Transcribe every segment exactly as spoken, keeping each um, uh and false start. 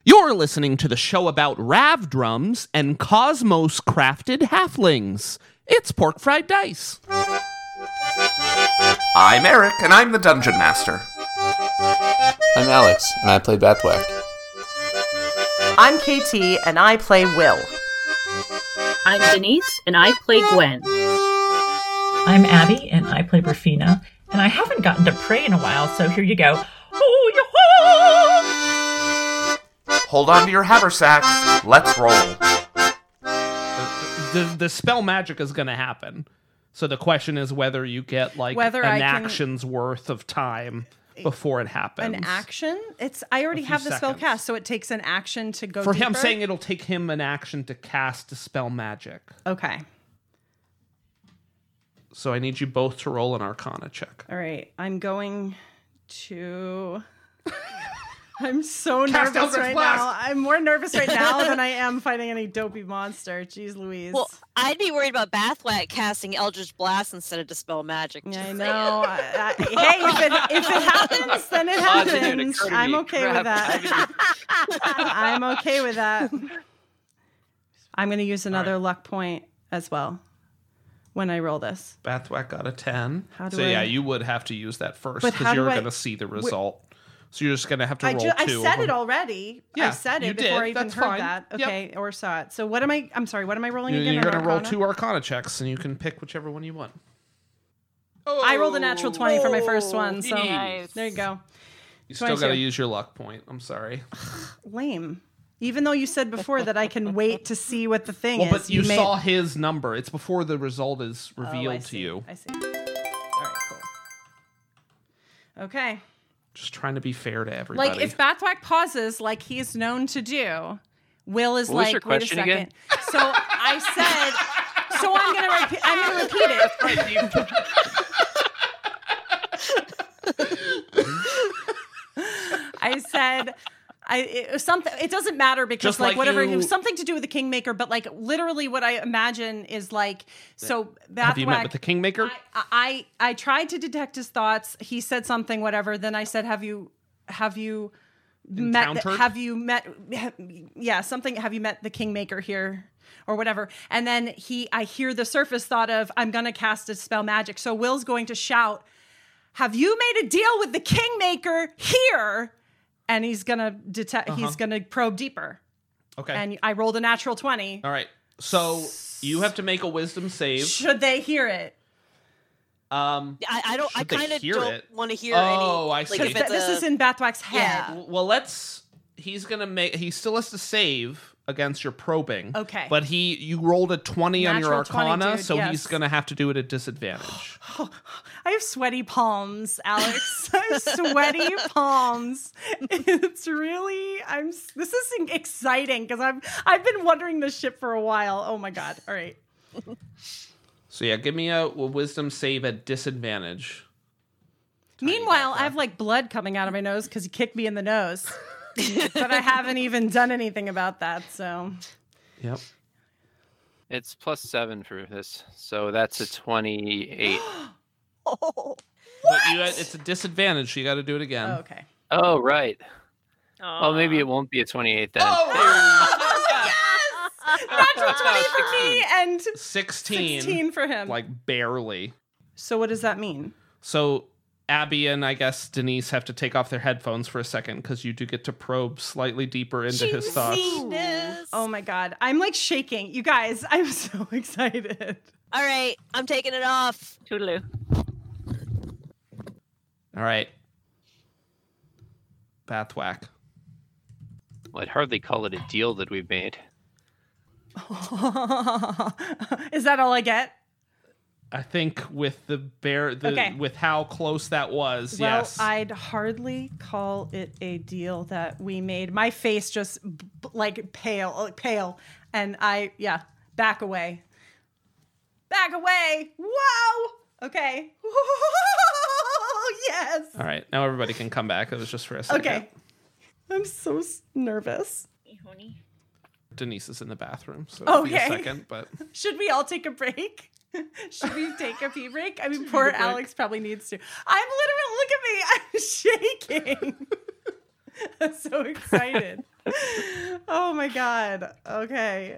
You're listening to the show about Rav drums and Cosmos crafted halflings. It's Pork Fried Dice. I'm Eric, and I'm the Dungeon Master. I'm Alex, and I play Bathwack. I'm K T, and I play Will. I'm Denise, and I play Gwen. I'm Abby, and I play Rafina, and I haven't gotten to pray in a while, so here you go. Oh, yo-ho! Hold on to your haversacks. Let's roll. The, the, the spell magic is going to happen. So the question is whether you get like Whether an I can- action's worth of time before it happens. An action? It's I already A few have the spell seconds. cast, so it takes an action to go For deeper. him saying it'll take him an action to cast dispel magic. Okay. So I need you both to roll an Arcana check. All right. I'm going to I'm so Cast nervous Eldritch right Blast. now. I'm more nervous right now than I am fighting any dopey monster. Jeez Louise. Well, I'd be worried about Bathwack casting Eldritch Blast instead of Dispel Magic. Yeah, I Just know. I, I, hey, if it, if it happens, then it Oh, it didn't happens. occur to I'm me. okay with Crap. that. I'm okay with that. I'm going to use another All right. luck point as well when I roll this. Bathwack got a ten. How do so yeah, I- you would have to use that first But how because do you're I- going to see the result. So you're just going to have to I, roll ju- I two. said of it them. already. Yeah, I said you it before did. I even That's heard fine. that. Yep. Okay, or saw it. So what am I? I'm sorry. What am I rolling You're, again? you're An going to roll Arcana? two Arcana checks, and you can pick whichever one you want. I rolled a natural twenty for my first one, so Nice. there you go. You still got to twenty-two. use your luck point. I'm sorry. Lame. Even though you said before that I can wait to see what the thing Well, is. but you, may- saw his number. It's before the result is Oh, I revealed to see. you. I see. All right, cool. Okay. Just trying to be fair to everybody. Like if Bathwack pauses, like he's known to do, Will is What was like, your wait a question second. again? So I said, so I'm gonna repeat. I'm gonna repeat it. I said, I it was something. It doesn't matter because Just like, like whatever. you- It was something to do with the Kingmaker, but like literally, what I imagine is like so. have you met Bathwack- with the Kingmaker? I, I I tried to detect his thoughts. He said something, whatever. Then I said, "Have you, have you met? Encountered? Have you met? Yeah, something. Have you met the Kingmaker here, or whatever?" And then he, I hear the surface thought of, "I'm gonna cast a spell magic." So Will's going to shout, "Have you made a deal with the Kingmaker here?" And he's gonna detect. Uh-huh. He's gonna probe deeper. Okay. And I rolled a natural twenty. All right. So you have to make a wisdom save. Should they hear it? Um, I, I don't. I Should they kind of hear don't it? want to hear Oh, I any. see. Like, if Th- it's this a- is in Bathwack's head. Yeah. well, let's. He's gonna make. He still has to save against your probing. Okay. But he, you rolled a twenty on your Natural twenty, Arcana, dude, so yes. he's gonna have to do it at disadvantage. I have sweaty palms, Alex. I have sweaty palms. It's really I'm this is exciting because I've I've been wondering this shit for a while. Oh my god. All right. So yeah, give me a, a wisdom save at disadvantage. Meanwhile, I have like blood coming out of my nose because he kicked me in the nose. But I haven't even done anything about that, so Yep. It's plus seven for this, so that's a twenty-eight. Oh. But you, it's a disadvantage, so you got to do it again. oh, okay. Oh, right. Oh, maybe Aw. it won't be a twenty-eight then. Natural twenty for me and sixteen. sixteen for him. Like barely. So what does that mean? So Abby and I guess Denise have to take off their headphones for a second because you do get to probe slightly deeper into his thoughts. Genius. Oh my god. I'm like shaking. You guys, I'm so excited. All right, I'm taking it off. Toodaloo. All right. Bathwack. Well, I'd hardly call it a deal that we've made. Is that all I get? I think with the bear, the, Okay. with how close that was, Well, yes. I'd hardly call it a deal that we made. My face just b- b- like pale, like pale, and I yeah, back away, back away. Whoa. Okay. Yes. All right, now everybody can come back. It was just for a second. Okay. I'm so s- nervous. Hey, honey. Denise is in the bathroom, so it'll be a Okay. second. But Should we all take a break? Should we take a pee break? I mean, poor Alex probably needs to. I'm literally, look at me. I'm shaking. I'm so excited. my god. Okay.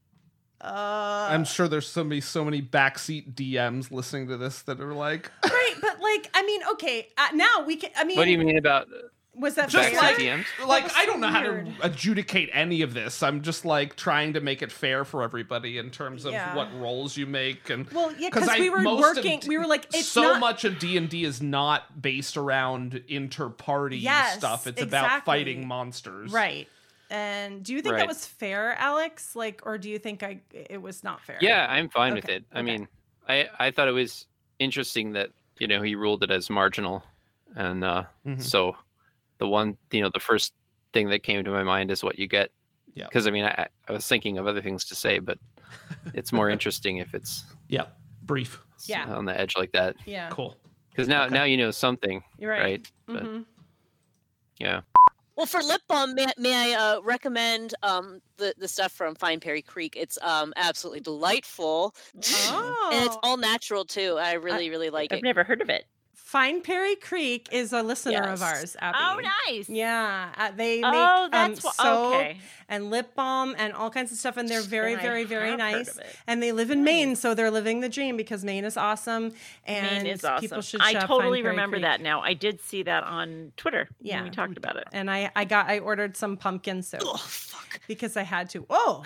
Uh, I'm sure there's so many, so many backseat D Ms listening to this that are like, right, but like, I mean, okay, uh, now we can. I mean, What do you mean about was that just fair? like, D Ms? like was I so don't know weird. how to adjudicate any of this. I'm just like trying to make it fair for everybody in terms of Yeah. what roles you make and Well, yeah, because I- we were most of working. D- We were like, it's so not, much of D and D is not based around inter-party Yes, stuff. It's about exactly. fighting monsters. right. And do you think that Right. was fair, Alex? Like, or do you think I it was not fair? Yeah, I'm fine with Okay, it. I okay. mean, I I thought it was interesting that you know he ruled it as marginal, and uh, Mhm. so the one you know the first thing that came to my mind is what you get. Yeah. Because I mean, I, I was thinking of other things to say, but it's more interesting if it's Yep. Brief. Yeah. on the edge like that. Yeah. Cool. Because now Okay. now you know something, You're right. right? But hmm yeah. Well, for lip balm, may, may I uh, recommend um, the the stuff from Fine Perry Creek? It's um, absolutely delightful, Oh. and it's all natural too. I really, really like I've it. never heard of it. Fine Perry Creek is a listener of Yes. ours. Abby. Oh, nice. Yeah, uh, they make Oh, that's um, wha- soap okay. and lip balm and all kinds of stuff, and they're very, Then I very, very have heard nice. of it. And they live in Maine, so they're living the dream because Maine is awesome. And Maine is awesome. people should I shop totally Fine Perry remember Creek. that now. I did see that on Twitter. Yeah. when we talked about it. And I, I got, I ordered some pumpkin soap Oh fuck! because I had to. Oh,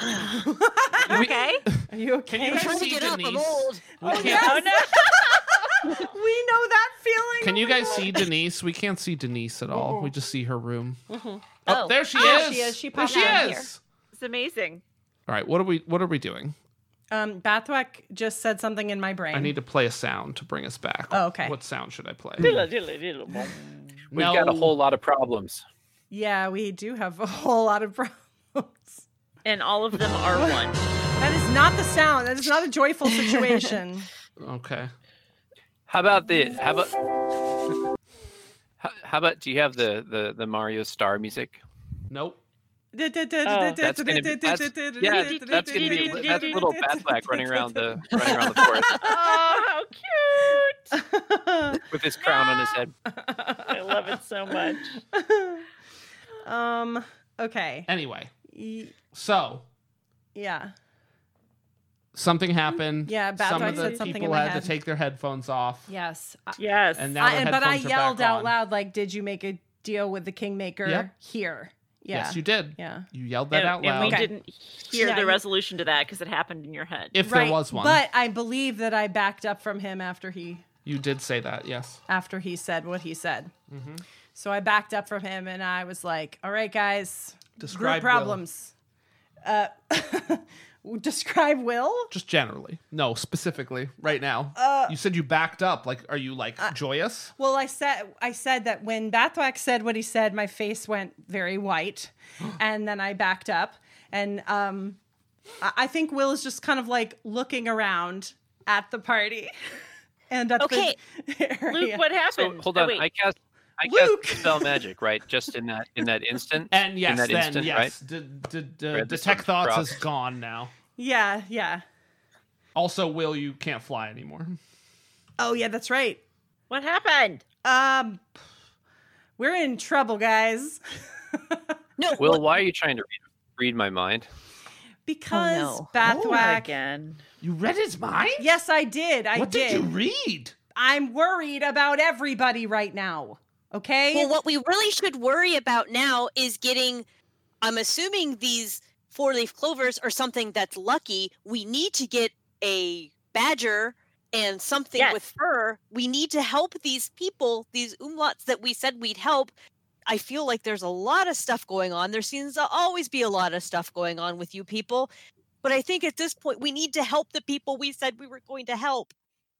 Okay. are you okay? Can you I'm trying to see get up. I'm Denise? old. We Oh, can't- yes. Oh no. we know that feeling. Can Oh you my guys God. see Denise? We can't see Denise at all. We just see her room. Oh, Oh. there she Oh, is. she is. She there popped she out is. here. It's amazing. All right, what are we what are we doing? Um, Bathwack just said something in my brain. I need to play a sound to bring us back. Oh, okay. What sound should I play? Diddle, diddle, diddle, boom. We've got a No. whole lot of problems. Yeah, we do have a whole lot of problems. And all of them are one. That is not the sound. That is not a joyful situation. Okay. How about the how about how, how about do you have the the the Mario Star music? Nope. That's gonna be that's, yeah, that's gonna be that's little Bathwack running around the running around the forest Oh, how cute. with his crown on his head. I love it so much. Um. Okay. Anyway, Y- so Yeah. something happened. Yeah, Bathwack Some of the said something in people my had head. to take their headphones off. Yes. I- Yes. And now I, the but I headphones are yelled back out on. loud, like, "Did you make a deal with the Kingmaker Yep. here?" Yeah. Yes, you did. Yeah. You yelled that and, out and loud. we Okay. didn't hear Yeah, the you- resolution to that because it happened in your head. If Right. there was one. But I believe that I backed up from him after he You did say that, yes. after he said what he said. Mm-hmm. So I backed up from him and I was like, "All right, guys, Describe group problems." Uh, describe Will. Just generally. No, specifically, right now. Uh, you said you backed up. Like, are you like joyous? Well, I said I said that when Bathwack said what he said, my face went very white, and then I backed up. And um, I I think Will is just kind of like looking around at the party and at Okay. the area. Luke, what So happened? hold Oh, on, wait. I cast I Luke! cast spell magic, right? Just in that in that instant. And yes, in that then instant, yes. right? D- d- d- Right, this detect one thoughts drops. is gone now. Yeah, yeah. Also, Will, you can't fly anymore. Oh yeah, that's right. What happened? Um, we're in trouble, guys. No, Will, what- why are you trying to read, read my mind? Because Oh, Bathwack. again. You read his mind? Yes, I did. I what did. did you read? I'm worried about everybody right now. Okay. Well, what we really should worry about now is getting, I'm assuming these four leaf clovers are something that's lucky. We need to get a badger and something Yes. with fur. We need to help these people, these umlauts that we said we'd help. I feel like there's a lot of stuff going on. There seems to always be a lot of stuff going on with you people. But I think at this point, we need to help the people we said we were going to help.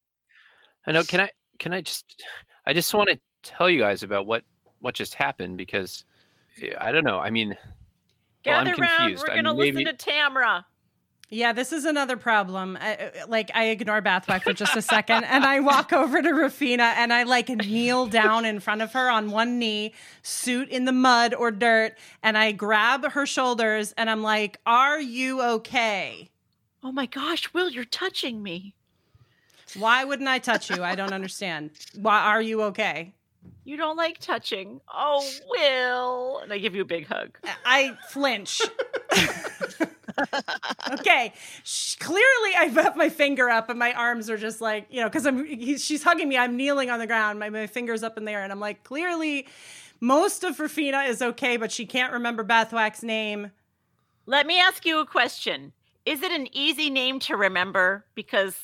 I know. Can I? Can I just? I just want to tell you guys about what what just happened because yeah, I don't know. I mean, well, I'm Gather round. confused. We're I going to mean, listen maybe- to Tamra. Yeah, this is another problem. I, I- like, I ignore Bathwack for just a second, and I walk over to Rafina, and I like kneel down in front of her on one knee, suit in the mud or dirt, and I grab her shoulders, and I'm like, "Are you okay? Oh my gosh, Will, you're touching me. Why wouldn't I touch you? I don't understand. Why are you okay?" You don't like touching. Oh, Will. And I give you a big hug. I flinch. Okay. Sh- clearly, I have my finger up and my arms are just like, you know, because I'm he's, she's hugging me. I'm kneeling on the ground. My, my finger's up in the air. And I'm like, clearly, most of Rafina is okay, but she can't remember Bathwack's name. Let me ask you a question. Is it an easy name to remember? Because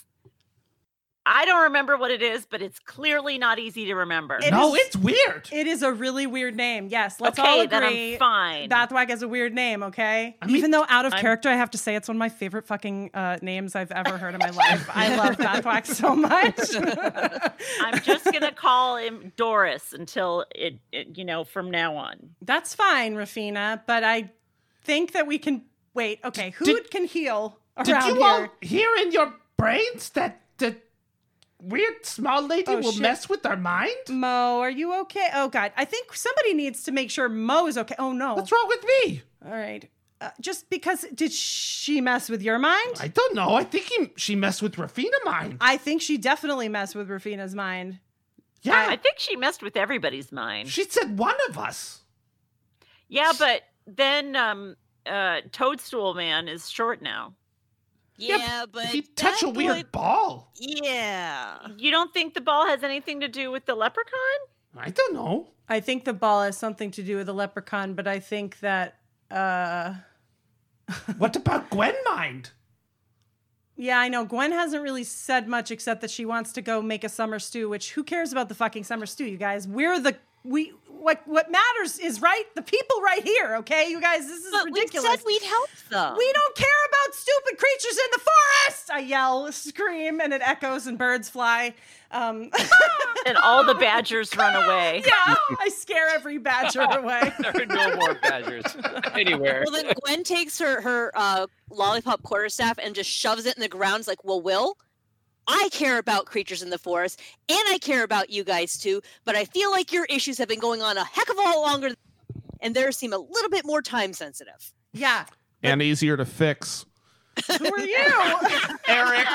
I don't remember what it is, but it's clearly not easy to remember. It no, is- it's weird. It is a really weird name. Yes, let's Okay, all agree. then I'm fine. Bathwack is a weird name, okay? I mean, Even though out of I'm- character, I have to say it's one of my favorite fucking uh, names I've ever heard in my life. I love Bathwack so much. I'm just gonna call him Doris until it, it, you know, from now on. That's fine, Rafina, but I think that we can wait. Okay, who Did- can heal Did around you here? all hear in your brains that the weird small lady Oh, will shit. mess with our mind? Mo, are you okay? Oh God, I think somebody needs to make sure Mo is okay. Oh no. What's wrong with me? All right. Uh, just because did she mess with your mind? I don't know. I think he, she messed with Rafina mind. I think she definitely messed with Rafina's mind. Yeah, I think she messed with everybody's mind. she said one of us. Yeah, but then um, uh, Toadstool Man is short now. Yeah, but he touched a that weird boy- ball. Yeah. You don't think the ball has anything to do with the leprechaun? I don't know. I think the ball has something to do with the leprechaun, but I think that uh What about Gwen mind? yeah, I know Gwen hasn't really said much except that she wants to go make a summer stew, which who cares about the fucking summer stew, you guys? We're the we what what matters is right the people right here, okay? You guys, this is But ridiculous. we said we'd help them. We don't care about stupid creatures in the forest! I yell, scream, and it echoes and birds fly. Um, And all the badgers run away. yeah, I scare every badger away. There are no more badgers anywhere. Well, then Gwen takes her her uh, lollipop quarterstaff and just shoves it in the ground. It's like, well, Will, I care about creatures in the forest, and I care about you guys too. But I feel like your issues have been going on a heck of a lot longer, and theirs seem a little bit more time sensitive. Yeah. And easier to fix. Who are you? Eric.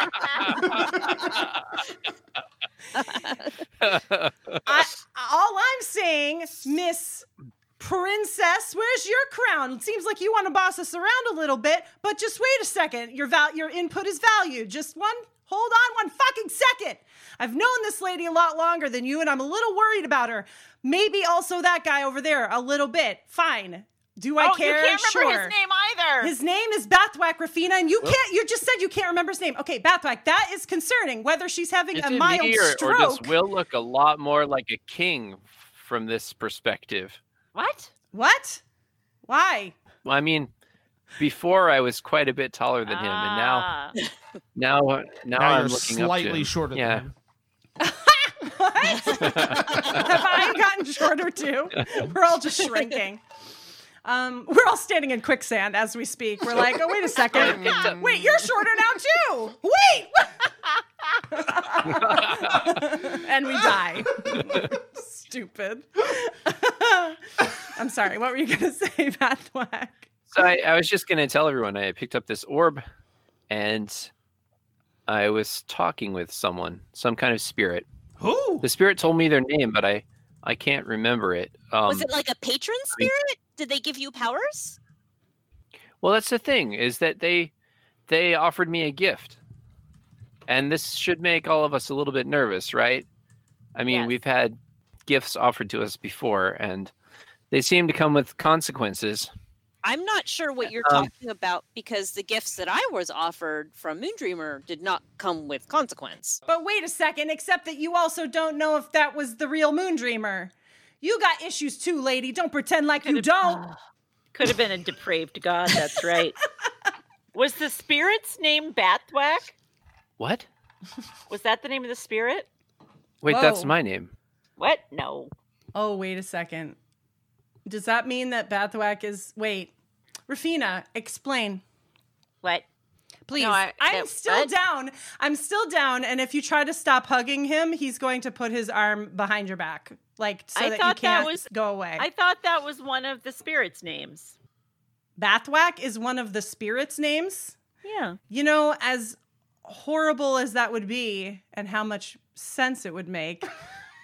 I, all I'm saying, Miss Princess, where's your crown? It seems like you want to boss us around a little bit, but just wait a second. Your val- your input is valued. Just one, hold on one fucking second. I've known this lady a lot longer than you, and I'm a little worried about her. Maybe also that guy over there, a little bit. Fine. Do I oh, care? you can't remember Sure. his name either. His name is Bathwack, Rafina, and you can't. You just said you can't remember his name. Okay, Bathwack. That is concerning. Whether she's having Is a it mild me, or, stroke. or does Will look a lot more like a king from this perspective? What? What? Why? Well, I mean, before I was quite a bit taller than him, and now, Ah. now, now, Now I'm you're looking up to slightly him. shorter Yeah. than him. What? Have I gotten shorter too? We're all just shrinking. Um, we're all standing in quicksand as we speak. We're like, oh, wait a second. Wait, you're shorter now too. Wait. And we die. Stupid. I'm sorry. What were you going to say, Bathwack? So I, I was just going to tell everyone I picked up this orb, and I was talking with someone, some kind of spirit. Who? The spirit told me their name, but I, I can't remember it. Um, Was it like a patron spirit? Did they give you powers? Well, that's the thing, is that they they offered me a gift. And this should make all of us a little bit nervous, right? I mean, Yes. we've had gifts offered to us before, and they seem to come with consequences. I'm not sure what you're Um, talking about because the gifts that I was offered from Moondreamer did not come with consequence. But wait a second, except that you also don't know if that was the real Moondreamer. You got issues too, lady. Don't pretend like you Could've- don't. Could have been a depraved god. That's right. Was the spirit's name Bathwack? What? Was that the name of the spirit? Wait, that's Whoa. my name. What? No. Oh, wait a second. Does that mean that Bathwack is... Wait. Rafina, explain. What? Please. No, I- I'm that- still what? down. I'm still down. And if you try to stop hugging him, he's going to put his arm behind your back. Like, so I that you thought that can't was- go away. I thought that was one of the spirit's names. Bathwack is one of the spirits' names. Yeah. You know, as horrible as that would be and how much sense it would make,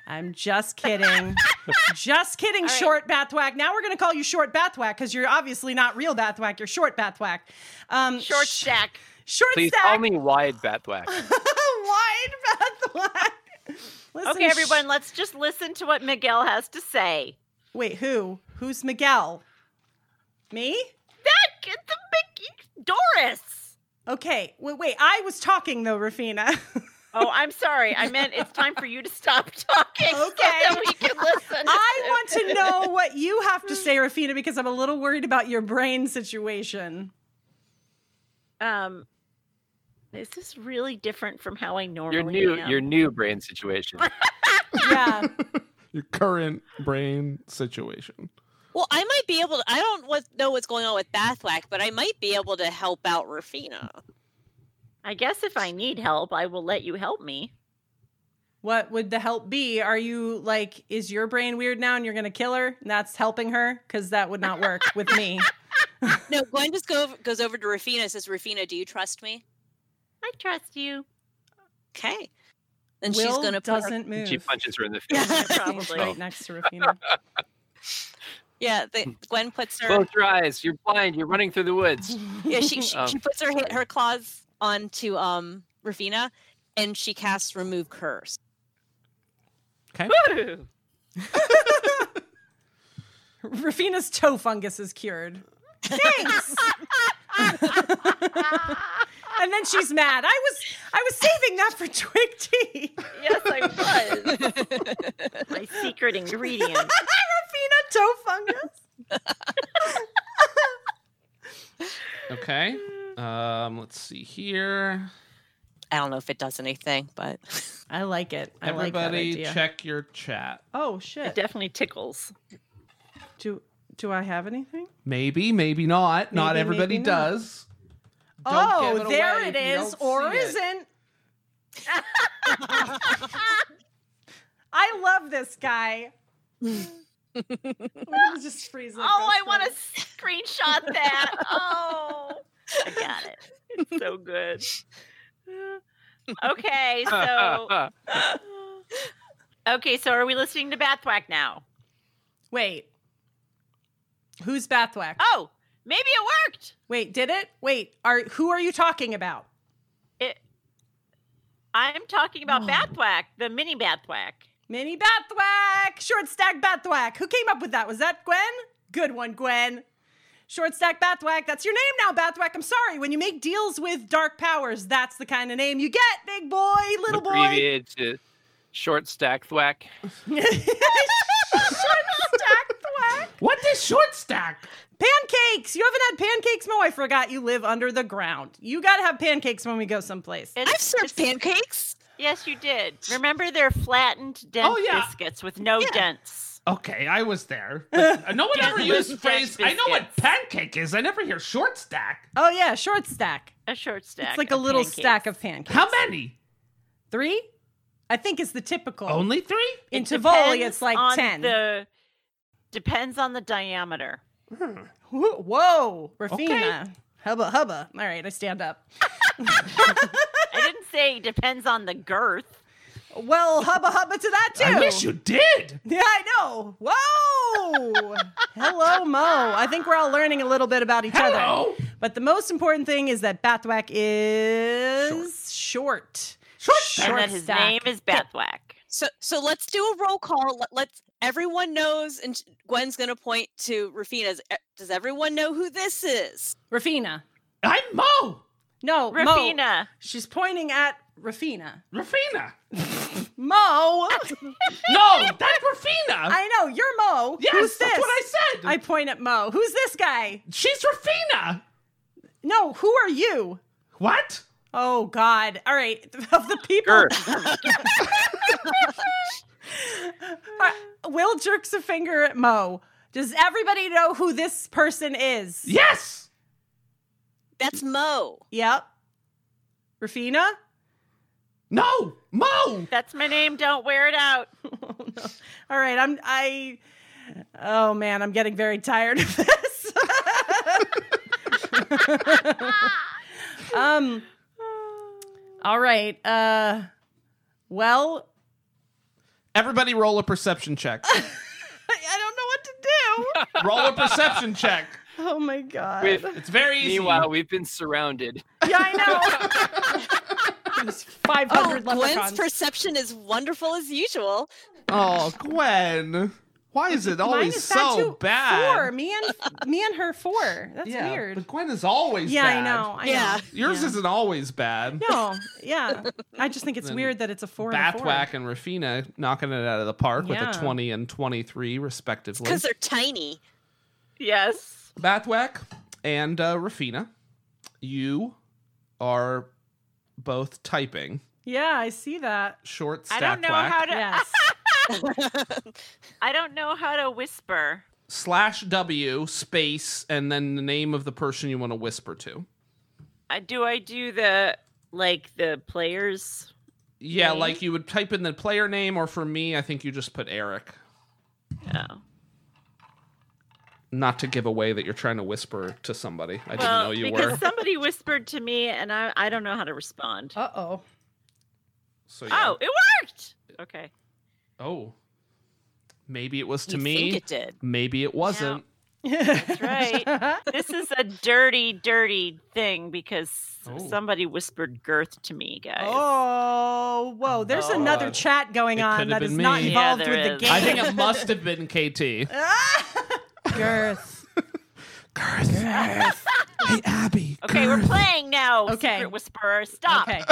I'm just kidding. Just kidding, All right. Short Bathwack. Now we're going to call you Short Bathwack because you're obviously not real Bathwack. You're Short Bathwack. Um, Short sh- stack. Short Please stack. call me Wide Batwack. Wide Bathwack. Listen, Okay, everyone, sh- let's just listen to what Miguel has to say. Wait, who? Who's Miguel? Me? That the big Doris. Okay. Wait, wait. I was talking though, Rafina. Oh, I'm sorry. I meant it's time for you to stop talking so Okay. that we can listen. I want to know what you have to say, Rafina, because I'm a little worried about your brain situation. Um, is this really different from how I normally Your new am? your new brain situation. Yeah. Your current brain situation. Well, I might be able to. I don't what, know what's going on with Bathwack, but I might be able to help out Rafina. I guess if I need help, I will let you help me. What would the help be? Are you like, is your brain weird now and you're going to kill her? And that's helping her? Because that would not work with me. No, Gwen just go, goes over to Rafina and says, Rafina, do you trust me? I trust you. Okay. Then Will she's going to put her, doesn't move. She punches her in the face. Yeah, Stands probably. right next to Rafina. yeah, the, Gwen puts her, Close your eyes. You're blind. You're running through the woods. yeah, she, she, Um. she puts her, ha- her claws onto um Rafina and she casts remove curse. Okay. Woo! Rafina's toe fungus is cured. Thanks. And then she's mad. I was I was saving that for Twig Tea. Yes, I was. My secret ingredient. Rafina toe fungus. Okay. Um, let's see here. I don't know if it does anything, but I like it. I like that Everybody idea. check your chat. Oh It shit. definitely tickles. Do do I have anything? Maybe, maybe not. not Maybe, everybody maybe not. does. Don't Oh, give it there away it if you is, don't or see it. isn't. I love this guy. Let me just freeze it. Oh, I want to screenshot that. Oh, I got it. It's so good. Okay, so okay, so are we listening to Bathwack now? Wait. Who's Bathwack? Oh, maybe it worked. Wait, did it? Wait, are who are you talking about? It. I'm talking about Bathwack, the mini Bathwack. Mini Bathwack! Short stack Bathwack! Who came up with that? Was that Gwen? Good one, Gwen. Short stack Bathwack. That's your name now, Bathwack. I'm sorry. When you make deals with dark powers, that's the kind of name you get, big boy, little boy. Abbreviated to short stack thwack. Short stack Thwack. What is short stack? Pancakes! You haven't had pancakes, Mo? I forgot you live under the ground. You gotta have pancakes when we go someplace. It's- I've served it's- pancakes. Yes, you did. Remember, they're flattened dent Oh, yeah. biscuits with no Yeah. dents. Okay, I was there. But no one ever Yes, used the with phrase, Jack I know what biscuits. pancake is. I never hear short stack. Oh, yeah, short stack. A short stack. It's like a of little pancakes. stack of pancakes. How many? Three? I think is the typical. Only three? In It Tivoli, depends it's like on ten. The, depends on the diameter. Whoa, whoa, Rafina. Hubba, hubba. All right, I stand up. I didn't say depends on the girth. Well, hubba, hubba to that, too. I wish you did. Yeah, I know. Whoa. Hello, Mo. I think we're all learning a little bit about each other. Hello. But the most important thing is that Bathwack is short. Short And stack. that his stack. name is Bathwack. So so let's do a roll call. Let, let's everyone knows, and Gwen's gonna point to Rafina. Does everyone know who this is? Rafina. I'm Mo. No, Mo. Rafina. She's pointing at Rafina. Rafina. Mo. No, that's Rafina. I know, you're Mo. yes, Who's this? that's what I said. I point at Mo. Who's this guy? She's Rafina. No, who are you? What? Oh, God. All right. Of the people. Girth. Uh, Will jerks a finger at Mo. Does everybody know who this person is? Yes. That's Mo. Yep. Rafina? No, Mo. That's my name. Don't wear it out. Oh, no. All right. I'm, I, oh man, I'm getting very tired of this. um, all right. Uh, well, Everybody roll a perception check. I don't know what to do. Roll a perception check. Oh my god. We've- It's very easy. Meanwhile, we've been surrounded. Yeah, I know. There's five Oh, hundred Gwen's leprechauns. perception is wonderful as usual. Oh, Gwen. Why is it Mine always is bad so too. bad? Four. Me and me and her four. That's yeah, weird. But Gwen is always Yeah, bad. I know. I Yeah. know. Yours Yeah. isn't always bad. No, yeah. I just think it's Then weird that it's a four and a four. Bathwack and Rafina knocking it out of the park Yeah. with a twenty and twenty-three, respectively. Because they're tiny. Yes. Bathwack and uh, Rafina, you are both typing. Yeah, I see that. Short I stack don't know whack how to. Yes. I don't know how to whisper. slash W space and then the name of the person you want to whisper to. Uh, do I do the like the players? Yeah, Name? like you would type in the player name, or for me, I think you just put Eric. Oh. Not to give away that you're trying to whisper to somebody. I didn't Well, know you because were. somebody whispered to me, and I I don't know how to respond. Uh oh. So yeah. Oh, it worked. Okay. Oh. Maybe it was to You me. think it did. Maybe it wasn't. That's right. This is a dirty, dirty thing because Oh. somebody whispered girth to me, guys. Oh, whoa. There's Oh. another chat going It on could that have is been not me. involved Yeah, with there the is. game. I think it must have been K T. Girth. Girth. Hey, Abby. Okay, we're playing now. Okay. Secret Whisperer, stop. Okay.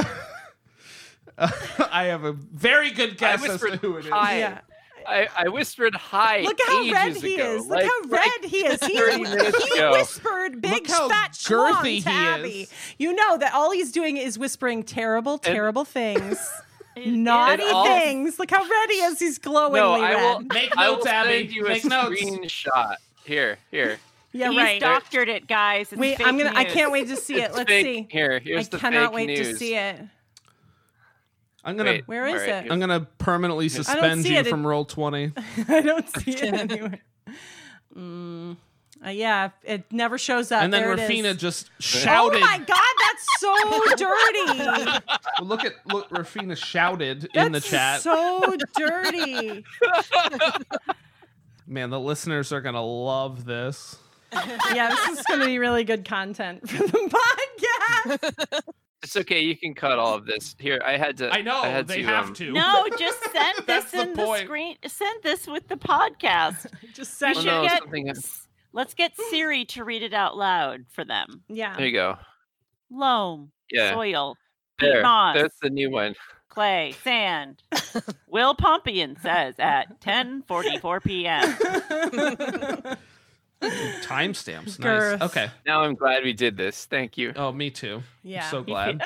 I have a very good guess as to whispered who it is. hi. Yeah. I, I whispered hi. Look how ages red he ago, is. Look like- how red like he is. He, thirty minutes he ago. whispered big Look how fat girthy schlong he to Abby. is. You know that all he's doing is whispering terrible, terrible things. It- Naughty all- things. Look how red he is. He's glowingly No, I red. will. Make I will notes, Abby. send you a Make notes. screenshot. Here, here. Yeah, He's right. doctored it, guys. It's Wait, fake I'm gonna. I news. can't wait to see it. It's Let's fake. see. Here, I here's the cannot fake wait news. to see it. I'm gonna Wait, Where is all right, it? I'm gonna permanently suspend see you it. from roll twenty. I don't see it anywhere. Mm, uh, yeah, it never shows up. And then there it Rafina is. just shouted. Oh my god, that's so dirty. Well, look at look. Rafina shouted in the That's chat. so dirty. Man, the listeners are gonna love this. Yeah, this is going to be really good content for the podcast. It's okay. You can cut all of this. Here, I had to. I know I had they to, have um, to. No, just send That's this the in the, point. screen. Send this with the podcast. Just We send Oh, should no, get. something- s- Let's get Siri to read it out loud for them. Yeah. There you go. Loam, Yeah. soil, peat There. moss, That's the new one. clay, sand. Will Pompian says at ten forty-four p.m. Timestamps. Nice. Girth. Okay. Now I'm glad we did this. Thank you. Oh, me too. Yeah. I'm so glad.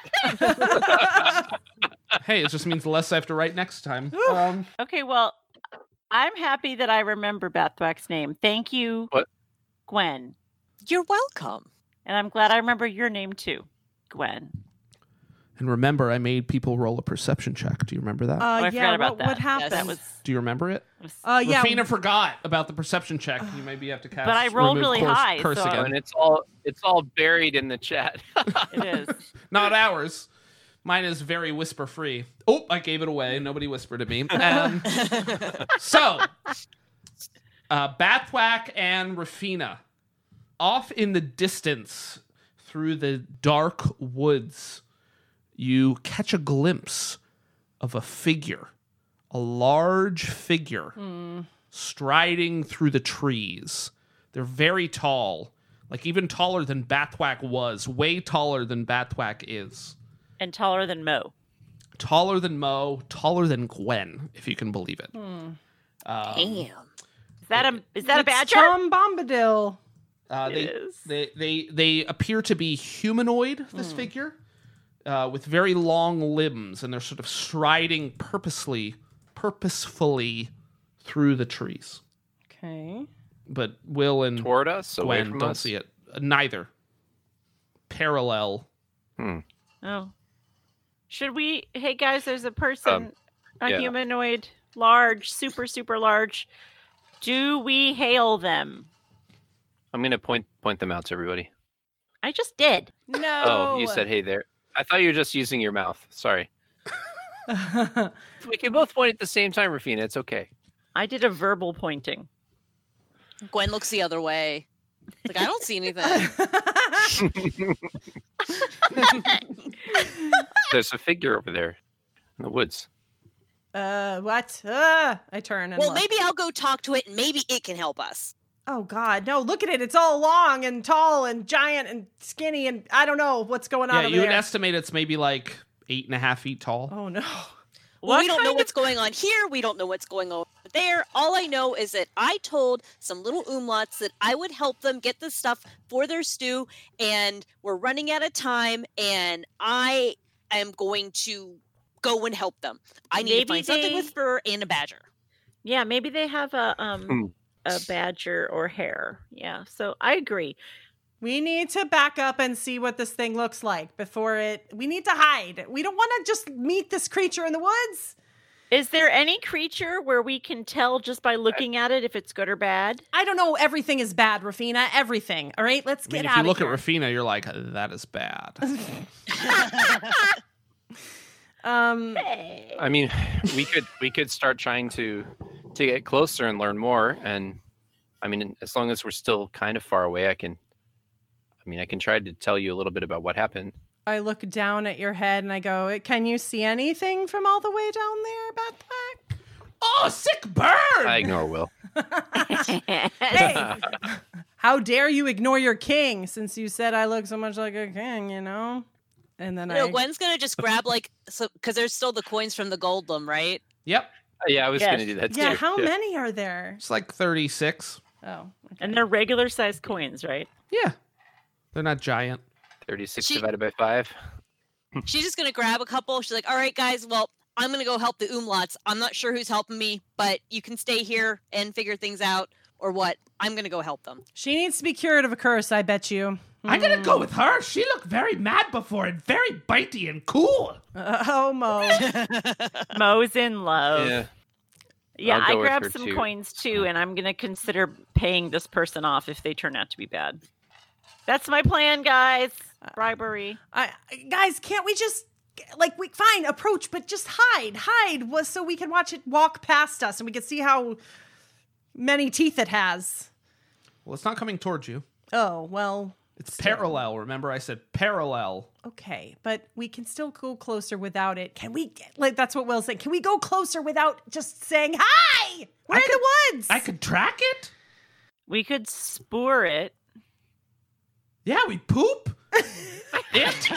Hey, it just means less I have to write next time. Um, Okay, well, I'm happy that I remember Bathwack's name. Thank you, What? Gwen. You're welcome. And I'm glad I remember your name too, Gwen. and remember, I made people roll a perception check. Do you remember that? Uh, I yeah, forgot about what, that. what happened? That was, Do you remember it? was uh, yeah. Rafina forgot about the perception check. You maybe have to cast. But I rolled remove really course, high, Curse so- again. And it's all it's all buried in the chat. it is. Not ours. Mine is very whisper free. Oh, I gave it away. Nobody whispered at me. Um, so, uh, Bathwack and Rafina, off in the distance through the dark woods, you catch a glimpse of a figure, a large figure, striding through the trees. They're very tall, like even taller than Bathwack was, way taller than Bathwack is. And taller than Mo. Taller than Mo, taller than Gwen, if you can believe it. Um, Damn. Is that a is that a It's badger? Tom Bombadil. uh, It they, is. they they they appear to be humanoid. This figure, uh, with very long limbs, and they're sort of striding purposely, purposefully through the trees. Okay. But Will and Toward us, away Gwen from don't us. see it. Uh, neither. Parallel. Oh. Should we hey guys, there's a person, Um, a yeah. humanoid, large, super, super large. Do we hail them? I'm gonna point point them out to everybody. I just did. No. Oh, you said hey there. I thought you were just using your mouth. Sorry. We can both point at the same time, Rafina. It's okay. I did a verbal pointing. Gwen looks the other way. Like, I don't see anything. There's a figure over there in the woods. Uh, what? Uh, I turn and Well, look. maybe I'll go talk to it and maybe it can help us. Oh, God. No, look at it. It's all long and tall and giant and skinny, and I don't know what's going on Yeah, over you would there. estimate it's maybe like eight and a half feet tall. Oh, no. Well, What we don't know kind what's going on here. We don't know what's going on there. All I know is that I told some little umlauts that I would help them get the stuff for their stew, and we're running out of time, and I am going to go and help them. I need Maybe to find something they- with fur and a badger. Yeah, maybe they have a um Hmm. a badger or hare. Yeah, so I agree. We need to back up and see what this thing looks like before it. We need to hide. We don't want to just meet this creature in the woods. Is there any creature where we can tell just by looking at it if it's good or bad? I don't know. Everything is bad, Rafina. Everything. All right, let's I mean, get if out you of look here. at Rafina, you're like, that is bad. um, I mean, we could we could start trying to to get closer and learn more. And I mean, as long as we're still kind of far away, I can. I mean, I can try to tell you a little bit about what happened. I look down at your head and I go, "Can you see anything from all the way down there, Bathwack?" Oh, sick bird! I ignore Will. Hey, how dare you ignore your king? Since you said I look so much like a king, you know. And then No, I. Gwen's gonna just grab like so because there's still the coins from the Goldlum, right? Yep. Yeah, I was Yes. going to do that too. Yeah, how many are there? It's like thirty-six. Oh, And they're regular sized coins, right? Yeah. They're not giant. thirty-six She- divided by five. She's just gonna grab a couple. She's like, "All right, guys. Well, I'm gonna go help the umlauts. I'm not sure who's helping me, but you can stay here and figure things out, or what. I'm gonna go help them." she needs to be cured of a curse, I bet you. I'm gonna go with her. She looked very mad before and very bitey and cool. Uh, oh, Mo. Mo's in love. Yeah. Yeah, I'll I go with her grabbed some too. coins too, and I'm gonna consider paying this person off if they turn out to be bad. That's my plan, guys. Bribery. I, guys, can't we just like we fine approach, but just hide, hide was so we can watch it walk past us and we can see how many teeth it has. Well, it's not coming towards you. Oh well, It's Still. parallel. Remember, I said parallel. okay, but we can still go closer without it. Can we? Get, like that's what Will said. Can we go closer without just saying hi? We're I in could- the woods. I could track it. We could spoor it. Yeah, we poop. it.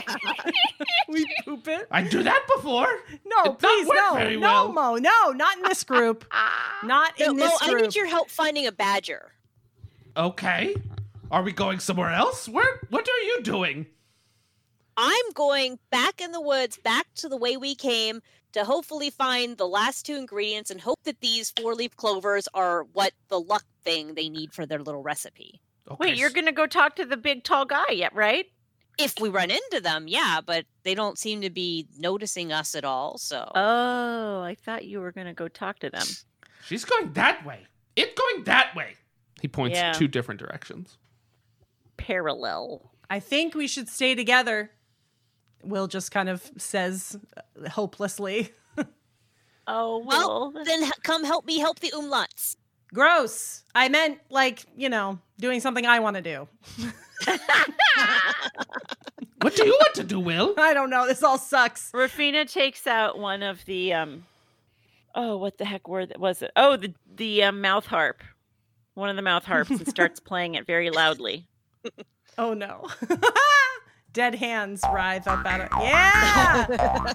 we poop it. I do that before. No, It's not please, worked no, very no, well. Mo, no, not in this group. Not No, in Mo, this I group. need your help finding a badger. Okay. Are we going somewhere else? Where? What are you doing? I'm going back in the woods, back to the way we came, to hopefully find the last two ingredients and hope that these four-leaf clovers are what the luck thing they need for their little recipe. Okay, Wait, you're s- gonna go talk to the big tall guy yet, right? If we run into them, yeah, but they don't seem to be noticing us at all, so. Oh, I thought you were gonna go talk to them. She's going that way. It going that way. He points Yeah. two different directions. Parallel. I think we should stay together. Will just kind of says uh, hopelessly. Oh Well, well. then h- come help me help the umlauts. Gross. I meant like, you know, doing something I want to do. What do you want to do, Will? I don't know. This all sucks. Rafina takes out one of the um. Oh, what the heck word was it? Oh, the the uh, mouth harp. One of the mouth harps and starts playing it very loudly. Oh no. Dead hands writhe up out of yeah.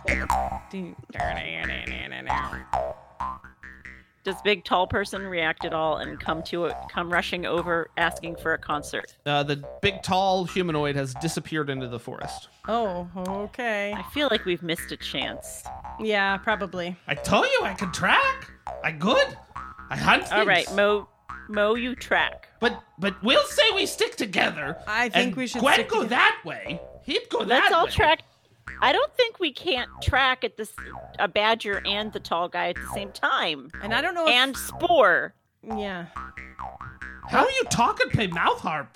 Does big tall person react at all and come to it, come rushing over, asking for a concert? Uh, the big, tall humanoid has disappeared into the forest. Oh, okay. I feel like we've missed a chance. Yeah, probably. I told you I could track. I good. I hunt things. All right, Mo, Mo, you track. But but we'll say we stick together. I think and we should Gwen stick go together. that way. He'd go Let's that all way. track. I don't think we can't track at this a badger and the tall guy at the same time. And I don't know if, And spore. yeah. How are you talking, play mouth harp?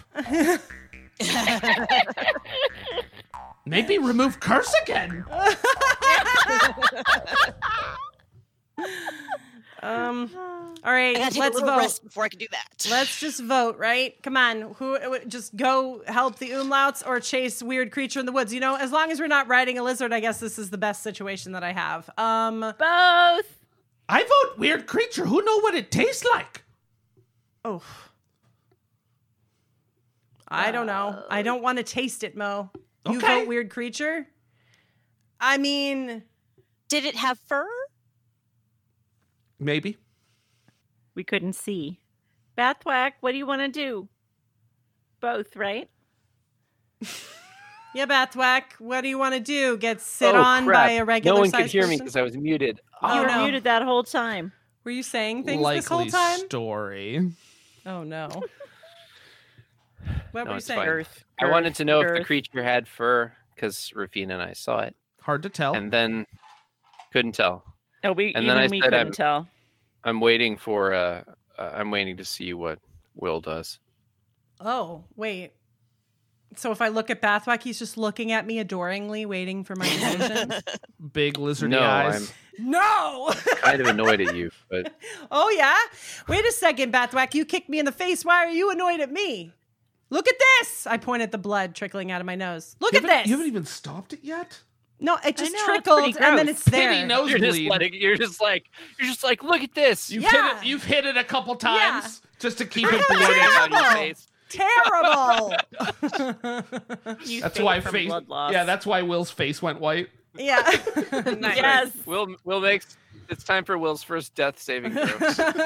Maybe remove curse again. um. All right, I gotta take let's a little vote. rest before I can do that. Let's just vote, right? Come on, who? Just go help the umlauts or chase weird creature in the woods. You know, as long as we're not riding a lizard, I guess this is the best situation that I have. Um, Both. I vote weird creature. Who know what it tastes like? oh, I don't know. I don't want to taste it, Mo. You Okay. vote weird creature. I mean, Did it have fur? Maybe. We couldn't see. Bathwack, what do you want to do? Both, right? yeah, Bathwack. What do you want to do? Get sit Oh, on crap. by a regular No one could sized hear me person? because I was muted. Oh, you were no. muted that whole time. Were you saying things Likely this whole time? story. Oh no. What No, were you it's saying? fine. Girth, I wanted to know if the girth. creature had fur because Rafina and I saw it, Hard to tell. and then couldn't tell. Oh, we And even then I we said couldn't I'm- tell. I'm waiting for. Uh, uh, I'm waiting to see what Will does. Oh, wait. So if I look at Bathwack, he's just looking at me adoringly, waiting for my decisions? Big lizardy No, eyes. No! Kind of annoyed at you, but Oh, yeah? Wait a second, Bathwack. You kicked me in the face. Why are you annoyed at me? Look at this! I point at the blood trickling out of my nose. Look You at haven't- this! You haven't even stopped it yet? No, it just know, it's trickled, pretty and then gross. it's Pity there. you're just nosebleed. letting. You're just like. You're just like. Look at this. You've, Yeah. hit it, you've hit it a couple times just to keep it How bleeding out your terrible. face. Terrible! You That's faint why from face. blood loss. Yeah, that's why Will's face went white. yeah. Nice. Yes. Will. Will makes. It's time for Will's first death saving throw.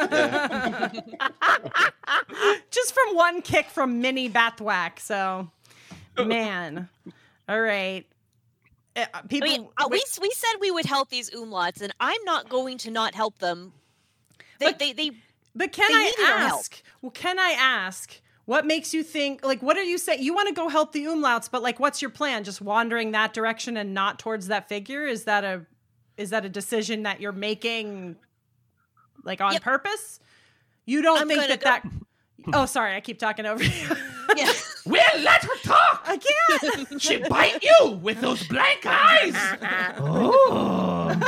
Just from one kick from mini Bathwack. So, man. All right. Uh, people, I mean, uh, we wait, we said we would help these umlauts, and I'm not going to not help them. They But- they, they but can they I needed our help. ask? Well, can I ask? What makes you think? Like, what are you saying? You want to go help the umlauts, but like, what's your plan? Just wandering that direction and not towards that figure? Is that a is that a decision that you're making, like on Yep. purpose? You don't I'm think gonna that that? Oh, sorry, I keep talking over you. yeah. Will, let her talk. I can't. She bite you with those blank eyes. Oh.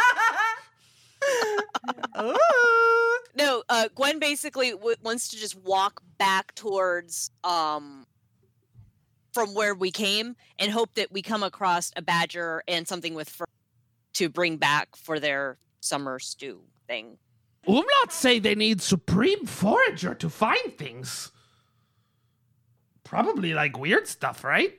Ooh. No, uh, Gwen basically w- wants to just walk back towards um from where we came and hope that we come across a badger and something with fur to bring back for their summer stew thing. Umlauts say they need supreme forager to find things. Probably like weird stuff, right?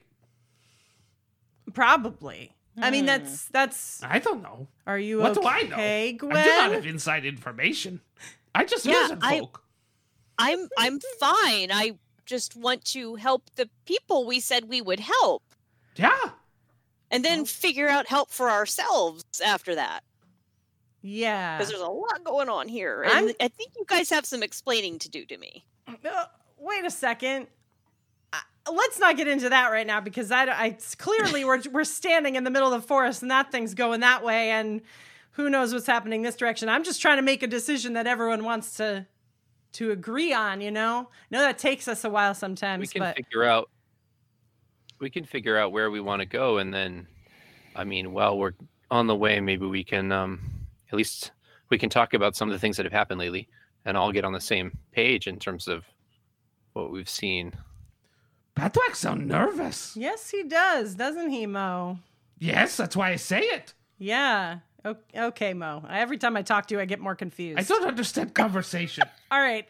Probably. I mean, Hmm. that's that's. I don't know. Are you What okay, do I know? Gwen? I do not have inside information. I just Yeah, lizard I- folk. I'm I'm fine. I just want to help the people we said we would help, Yeah. and then figure out help for ourselves after that. Yeah. Because there's a lot going on here, and I'm- I think you guys have some explaining to do to me. Uh, wait a second. Uh, let's not get into that right now because I, I it's clearly we're we're standing in the middle of the forest and that thing's going that way and who knows what's happening this direction. I'm just trying to make a decision that everyone wants to to agree on. You know, I know that takes us a while sometimes, we can but figure out. We can figure out where we want to go, and then, I mean, while we're on the way, maybe we can um, at least we can talk about some of the things that have happened lately, and all get on the same page in terms of what we've seen. Bathwack sound nervous. yes, he does, doesn't he, Mo? Yes, that's why I say it. Yeah. O- Okay, Mo. Every time I talk to you, I get more confused. I don't understand conversation. All right.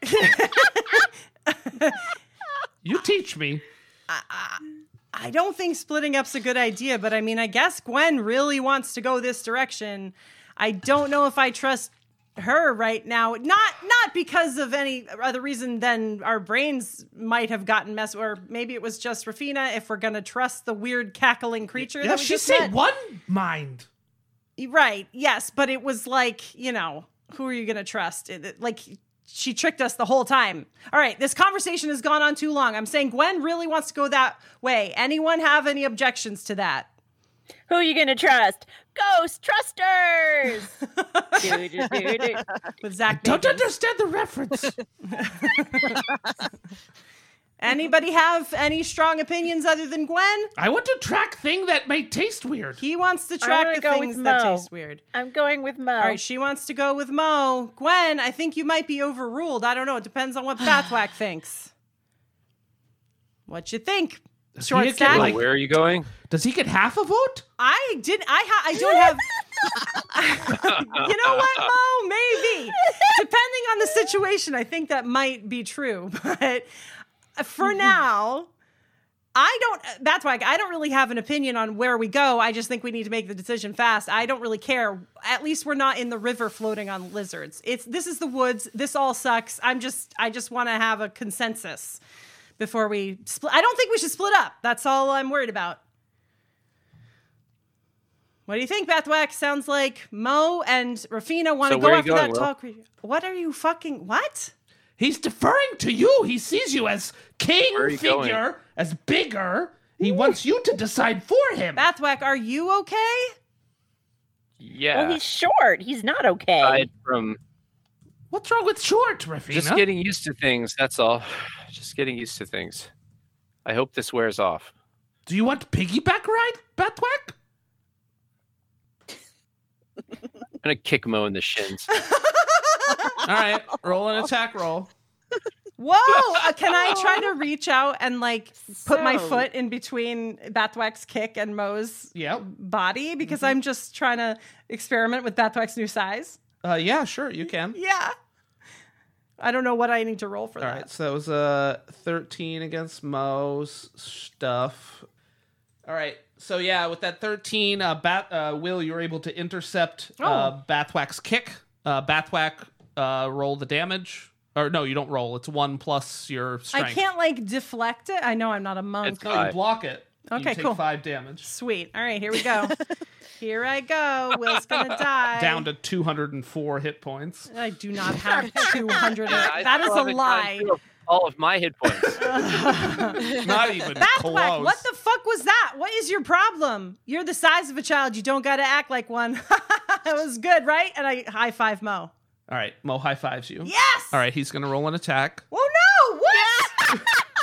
You teach me. I don't think splitting up's a good idea, but I mean, I guess Gwen really wants to go this direction. I don't know if I trust her right now. Not not because of any other reason than our brains might have gotten messed, or maybe it was just Rafina. If we're gonna trust the weird cackling creature, Yeah, that we she just said met. one mind. Right? Yes, but it was like, you know, who are you gonna trust? It- it- like. She tricked us the whole time. All right, this conversation has gone on too long. I'm saying Gwen really wants to go that way. Anyone have any objections to that? Who are you gonna trust? Ghost trusters. do, do, do, do. With Zach Don't Bagans. understand the reference. Anybody have any strong opinions other than Gwen? I want to track thing that may taste weird. He wants to I'm track gonna the go things with that Mo. taste weird. I'm going with Mo. All right, she wants to go with Mo. Gwen, I think you might be overruled. I don't know. It depends on what Bathwack thinks. What you think? Does Short he get, stack? like- Where are you going? Does he get half a vote? I did. I ha- I don't have. You know what, Mo? Maybe, depending on the situation, I think that might be true. But for now, I don't. That's why I don't really have an opinion on where we go. I just think we need to make the decision fast. I don't really care. At least we're not in the river floating on lizards. It's this is the woods. This all sucks. I'm just. I just want to have a consensus before we split. I don't think we should split up. That's all I'm worried about. What do you think, Bathwack? Sounds like Mo and Rafina want to So go where are you after going, that Will? talk. What are you fucking what? He's deferring to you. He sees you as king Where are you figure, going? as bigger. He wants you to decide for him. Bathwack, are you okay? Yeah. Well, he's short. He's not okay. Aside from What's wrong with short, Rafina? just getting used to things, that's all. Just getting used to things. I hope this wears off. Do you want piggyback ride, Bathwack? I'm gonna kick Mo in the shins. All right, roll an attack roll. Whoa! uh, can I try to reach out and like put my So- foot in between Bathwack's kick and Mo's Yep. body because I'm just trying to experiment with Bathwack's new size? Uh, yeah, sure, you can. Yeah. I don't know what I need to roll for All that. right, so that was a thirteen against Mo's stuff. All right, so yeah, with that thirteen, uh, Bat, uh, Will, you were able to intercept uh, Bathwack's kick. Uh, Bathwack, uh, roll the damage. Or no, you don't roll. It's one plus your strength. I can't like deflect it. I know I'm not a monk. It's No, you Five. block it. Okay, you take cool. five damage. Sweet. All right, here we go. Here I go. Will's gonna die. Down to two hundred four hit points. I do not have two hundred. Yeah, I That is still a haven't gone lie. through All of my hit points. Not even Bathwack, close. what the fuck was that? What is your problem? You're the size of a child. You don't gotta act like one. That was good, right? And I high five Mo. All right, Mo high fives you. Yes! All right, he's going to roll an attack. Oh no! What?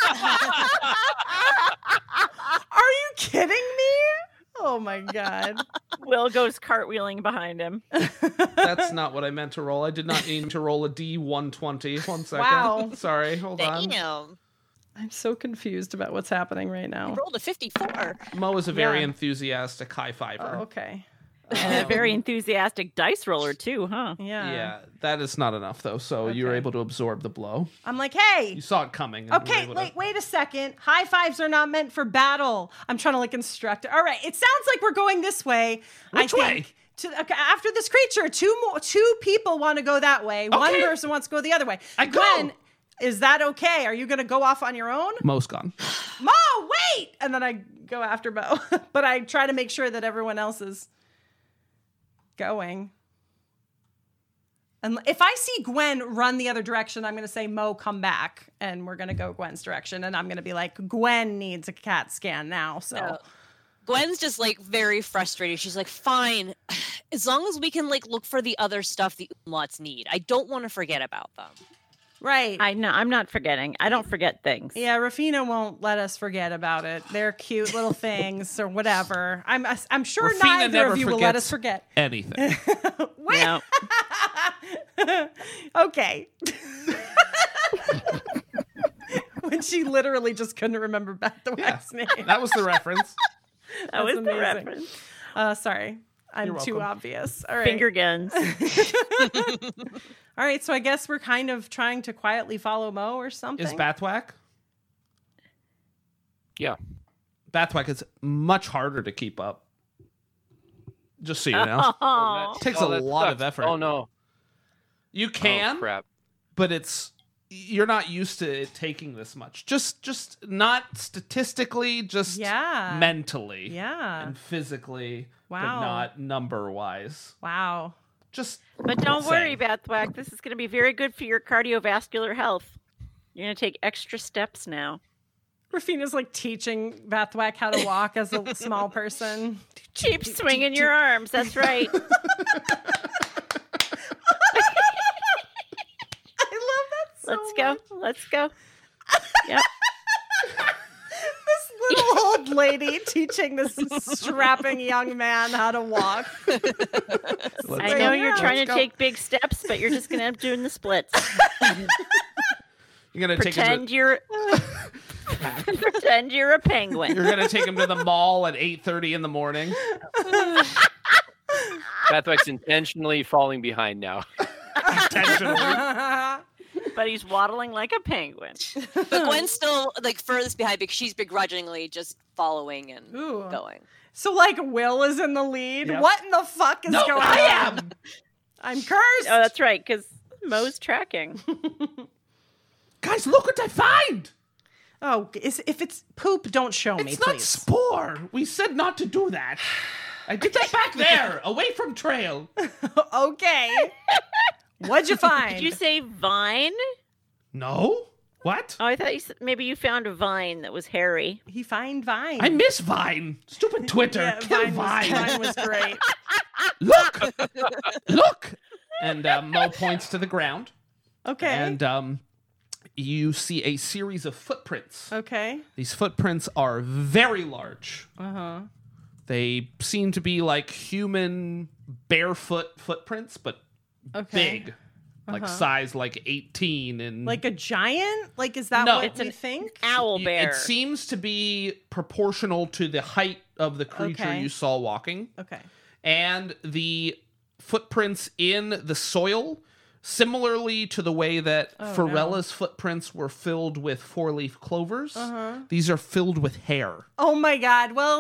Are you kidding me? Oh my god. Will goes cartwheeling behind him. That's not what I meant to roll. I did not mean to roll a D one twenty. One second. Wow. Sorry, hold on. Damn. I'm so confused about what's happening right I now. rolled a fifty-four. Mo is a very Yeah. enthusiastic high fiver. Oh, okay. And a very enthusiastic dice roller, too, huh? Yeah. Yeah, that is not enough though. So you were Okay. able to absorb the blow. I'm like, hey. You saw it coming. and were Okay, able to- wait, wait a second. High fives are not meant for battle. I'm trying to like instruct it. All right, it sounds like we're going this way. Which I way? think. To, okay, after this creature, two more, two people want to go that way. One Okay. person wants to go the other way. I go. Gwen, is that okay? Are you going to go off on your own? Mo's gone. Mo, wait! And then I go after Mo, but I try to make sure that everyone else is going. And if I see Gwen run the other direction, I'm going to say, Mo, come back. And we're going to go Gwen's direction. And I'm going to be like, Gwen needs a CAT scan now. So, No. Gwen's just like very frustrated. She's like, fine, as long as we can like look for the other stuff the Umlauts need. I don't want to forget about them. right. I know. I'm not forgetting. I don't forget things. yeah, Rafina won't let us forget about it. They're cute little things or whatever. I'm I'm sure Rafina neither never of you will let us forgets forget. Anything. Wait. No. Okay. When she literally just couldn't remember back the Yeah, wax name. that was the reference. That That's was the amazing. reference. Uh, sorry. I'm You're too welcome. obvious. All right. Finger guns. All right, so I guess we're kind of trying to quietly follow Mo or something. Is Bathwack? Yeah. Bathwack is much harder to keep up. Just so you know. Oh. It takes Oh, a that lot sucks. of effort. Oh no. You can, Oh, crap. but it's you're not used to it taking this much. Just just not statistically, just Yeah. mentally. Yeah. And physically, Wow. but not number wise. Wow. Just But don't worry, saying. Bathwack. This is going to be very good for your cardiovascular health. You're going to take extra steps now. Rafina's like teaching Bathwack how to walk as a small person. Keep swinging your arms. That's right. I love that so Let's go. much. Let's go. Yep. lady teaching this strapping young man how to walk. I know you're Yeah, trying let's to go. take big steps, but you're just going to end up doing the splits. You're gonna take Pretend him. To, you're pretend you're a penguin. you're gonna take him to the mall at eight thirty in the morning. Bathwack's intentionally falling behind now. Intentionally. But he's waddling like a penguin. But Gwen's still like furthest behind because she's begrudgingly just following and Ooh. going. So, like, Will is in the lead. Yep. What in the fuck is No, going I on? am. I'm cursed. Oh, that's right, because Mo's tracking. Guys, look what I find. Oh, is, if it's poop, don't show me, It's not please. spore. We said not to do that. I did that back there, away from trail. Okay. What'd you find? Did you say vine? No? What? Oh, I thought you s- maybe you found a vine that was hairy. He find Vine. I miss Vine. Stupid Twitter. Yeah, Kill Vine, Vine. Was, Vine was great. Look! Look! And uh, Mo points to the ground. Okay. And um, you see a series of footprints. okay. These footprints are very large. Uh-huh. They seem to be like human barefoot footprints, but Okay. big. Like Uh-huh. size like eighteen and Like a giant? Like, is that No. what It's we an think? Owl Y- bear. It seems to be proportional to the height of the creature Okay. you saw walking. Okay. And the footprints in the soil, similarly to the way that Oh, Pharella's footprints were filled with four-leaf clovers, Uh-huh. these are filled with hair. Oh my God. Well,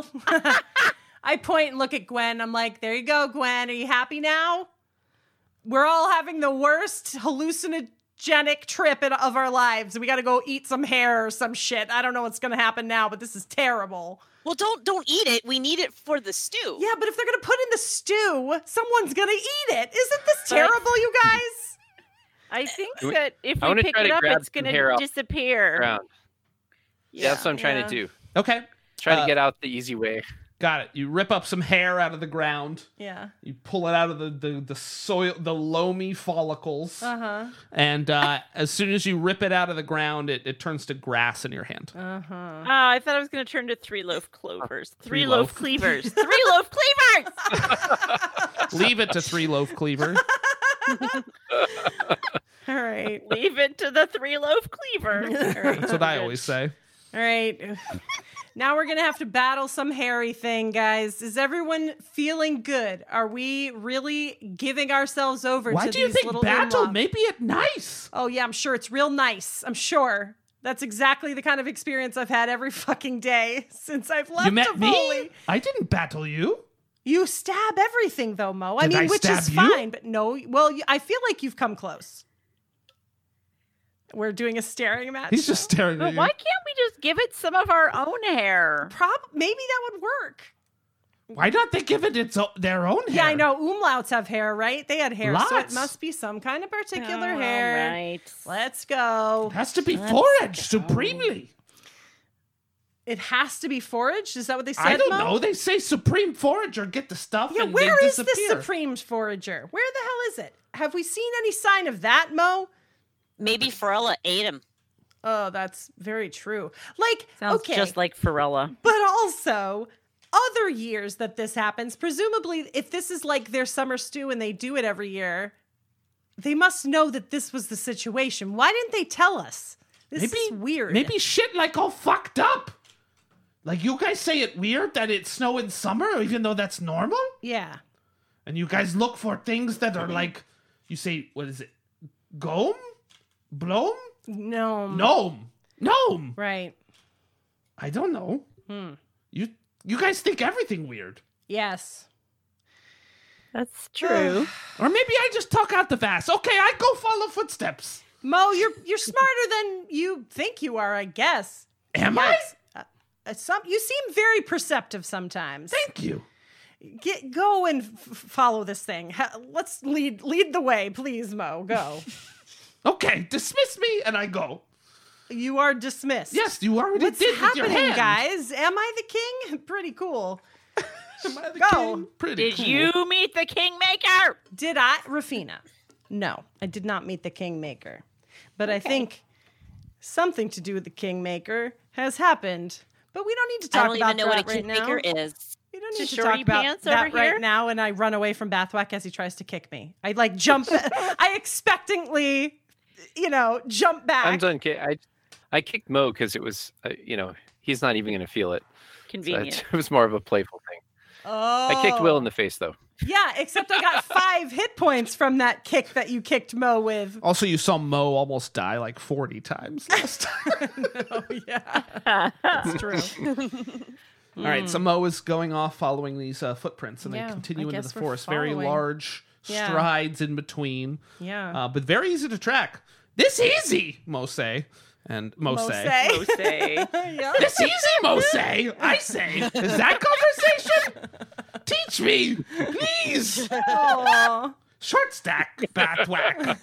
I point and look at Gwen. I'm like, there you go, Gwen. Are you happy now? We're all having the worst hallucinogenic trip in, of our lives. We got to go eat some hair or some shit. I don't know what's going to happen now, but this is terrible. Well, don't don't eat it. We need it for the stew. Yeah, but if they're going to put in the stew, someone's going to eat it. Isn't this But- terrible, you guys? I think Do we- that if I we wanna pick try it to up, grab it's some going hair to off disappear. Ground. Yeah, that's what I'm trying Yeah. to do. Okay, Try Uh, to get out the easy way. got it. You rip up some hair out of the ground. Yeah. You pull it out of the, the, the soil, the loamy follicles. Uh-huh. And uh, as soon as you rip it out of the ground, it, it turns to grass in your hand. Uh-huh. Oh, I thought I was going to turn to three loaf clovers. Three, Three loaf loaf. cleavers. three loaf cleavers! Leave it to three loaf cleaver. All right. Leave it to the three loaf cleaver. All right. That's what I always say. All right. Now we're going to have to battle some hairy thing, guys. Is everyone feeling good? Are we really giving ourselves over Why to do you these think little battle umlauts? maybe it nice? Oh, yeah, I'm sure it's real nice. I'm sure. That's exactly the kind of experience I've had every fucking day since I've left You met Tivoli. me? I didn't battle you. You stab everything, though, Mo. I Did mean, I which stab is you? fine, but no. Well, you- I feel like you've come close. We're doing a staring match. He's just staring But at you. why can't we just give it some of our own hair? Prob- maybe that would work. Why don't they give it its o- their own hair? Yeah, I know. Umlauts have hair, right? They had hair, so it Lots. must be some kind of particular Oh, hair. Right. Let's go. It has to be Let's foraged go. supremely. It has to be foraged. Is that what they said? I don't Mo? know. They say supreme forager, get the stuff Yeah, and where they is this disappear. supreme forager? Where the hell is it? Have we seen any sign of that, Mo? Maybe Pharrella ate him. Oh, that's very true. Like, Sounds okay, just like Pharrella. but also other years that this happens. Presumably, if this is like their summer stew and they do it every year, they must know that this was the situation. Why didn't they tell us? This Maybe is weird. Maybe shit like all fucked up. Like you guys say it weird that it snow in summer, even though that's normal. Yeah. And you guys look for things that are like, you say, what is it? Gome? Blome? No. Gnome. Gnome. Right. I don't know. Hmm. You you guys think everything weird. Yes. That's true. Or maybe I just talk out the ass. Okay, I go follow footsteps. Mo, you're you're smarter than you think you are, I guess. Am Yes. Uh, uh, some you seem very perceptive sometimes. I? Thank you. Get go and f- follow this thing. Ha- let's lead lead the way, please, Mo. Go. Okay, dismiss me and I go. You are dismissed. Yes, you already What's did with your happening, hand. guys? Am I the king? Pretty cool. Am I the Go. king? Pretty Did cool. you meet the Kingmaker? Did I, Rafina? No, I did not meet the Kingmaker. But I think something to do with the Kingmaker has happened But we don't need to I talk don't about even know what a that right now. kingmaker is. We don't To need to shorty talk about pants that over right here? now. And I run away from Bathwack as he tries to kick me. I like jump. I expectantly, you know, jump back. I'm done. ki- I I kicked Mo because it was, uh, you know, he's not even going to feel it. So Convenient. it, it was more of a playful thing. Oh, I kicked Will in the face, though. Yeah, except I got five hit points from that kick that you kicked Mo with. Also, you saw Mo almost die like forty times last time. Oh yeah, that's true. All right, so Mo is going off following these uh, footprints, and Yeah, they continue I into guess the we're forest. Very following. large Yeah. strides in between, Yeah. uh, but very easy to track. This easy, Mo say, and Mo, Mo say. say. Mo say. Yeah. This easy, Mo say. I say. Is that conversation? Teach me, please. Aw. Short stack, Bathwack.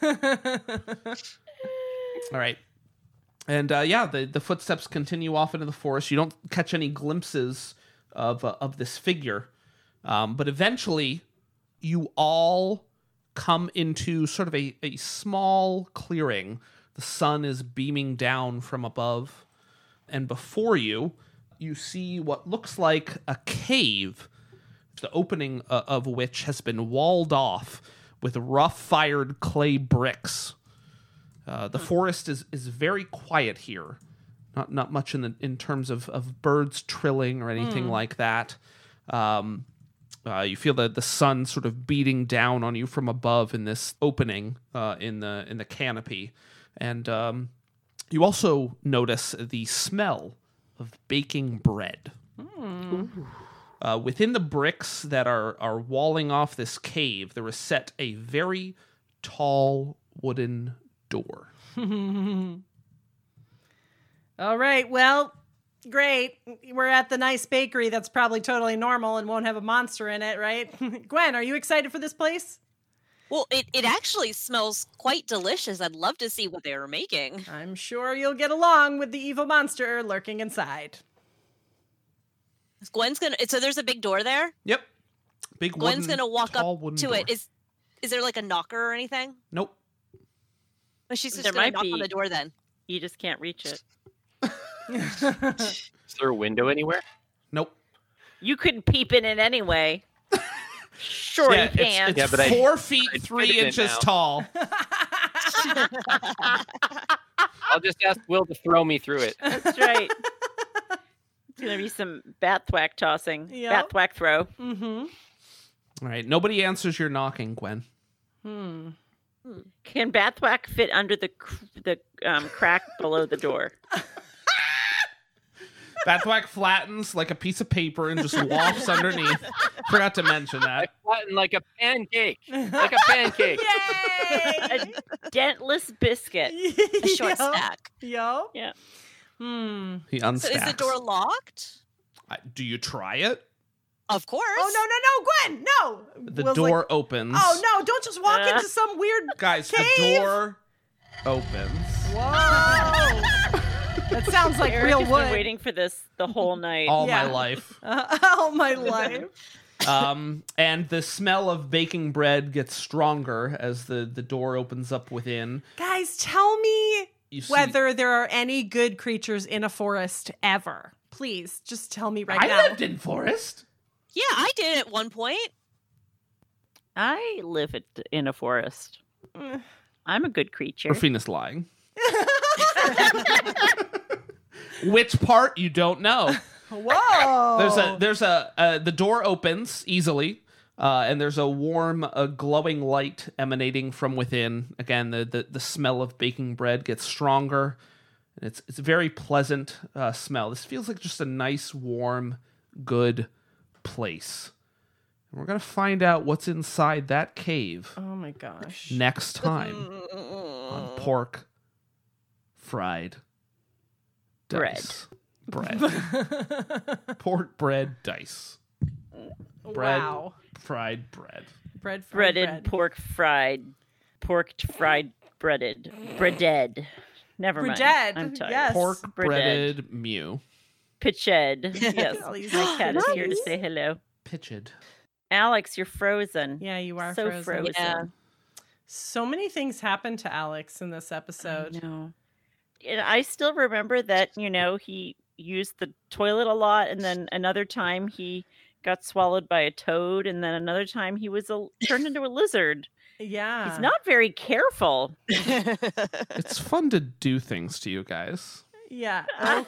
All right. And uh, yeah, the, the footsteps continue off into the forest. You don't catch any glimpses of uh, of this figure. Um, but eventually, you all come into sort of a, a small clearing. The sun is beaming down from above. And before you, you see what looks like a cave, the opening uh, of which has been walled off with rough-fired clay bricks. Uh, the forest is, is very quiet here. Not not much in the in terms of, of birds trilling or anything like that. Um, uh, you feel the, the sun sort of beating down on you from above in this opening uh, in the in the canopy, and um, you also notice the smell of baking bread. Uh, within the bricks that are are walling off this cave, there is set a very tall wooden door. All right. Well, great. We're at the nice bakery that's probably totally normal and won't have a monster in it, right? Gwen, are you excited for this place? Well, it, it actually smells quite delicious. I'd love to see what they were making. I'm sure you'll get along with the evil monster lurking inside. Gwen's gonna. So there's a big door there. Yep. Big Gwen's wooden, gonna walk tall up wooden to door. it. Is is there like a knocker or anything? Nope. Or she's just There gonna might knock on be. the door then. You just can't reach it. Is there a window anywhere? Nope. You couldn't peep in it anyway. Sure Yeah, you can. It's, Yeah, it's but I- four feet I'd three fit it in inches now. tall. I'll just ask Will to throw me through it. That's right. It's gonna be some bat thwack tossing. Yep. Bat thwack throw. Mm-hmm. All right. Nobody answers your knocking, Gwen. Hmm. Can bat thwack fit under the cr- the um, crack below the door? Bathwack flattens like a piece of paper and just wafts underneath. Forgot to mention I that. flatten like a pancake. Like a pancake. Yay! A dentless biscuit. A short Yo. stack. Yo. Yeah. Hmm. He So unstacks. is the door locked? I- Do you try it? Of course. Oh, no, no, no, Gwen, no. The Will's door like, opens. oh, no, don't just walk Uh. into some weird Guys, the cave. door opens. Whoa. That sounds like Eric real has wood. been waiting for this the whole night. All Yeah. my life. Uh, all my life. Um, and the smell of baking bread gets stronger as the, the door opens up within. Guys, tell me You see, whether there are any good creatures in a forest ever. Please, just tell me right I now. lived in forest. Yeah, I did at one point. I live it in a forest. Mm. I'm a good creature. Rafina's lying. Which part you don't know. Whoa. There's a there's a uh, the door opens easily, uh, and there's a warm, uh, glowing light emanating from within. Again, the, the the smell of baking bread gets stronger, and it's it's a very pleasant uh, smell. This feels like just a nice, warm, good place. And we're gonna find out what's inside that cave Oh my gosh. next time on Pork Fried Dice. Bread. Pork bread dice. Bread. Wow. Fried bread. Bread fried breaded bread. pork fried, pork fried breaded, breaded. Never mind. Breaded, I'm tired. yes. Pork Breaded. breaded mew. Pitched. Yes. All these My cat is here to nice. say hello. Pitched. Alex, you're frozen. Yeah, you are so frozen. frozen. Yeah. So many things happened to Alex in this episode. No. And I still remember that, you know, he used the toilet a lot, and then another time he got swallowed by a toad, and then another time he was a, turned into a lizard. Yeah. He's not very careful. It's fun to do things to you guys. Yeah. Oh.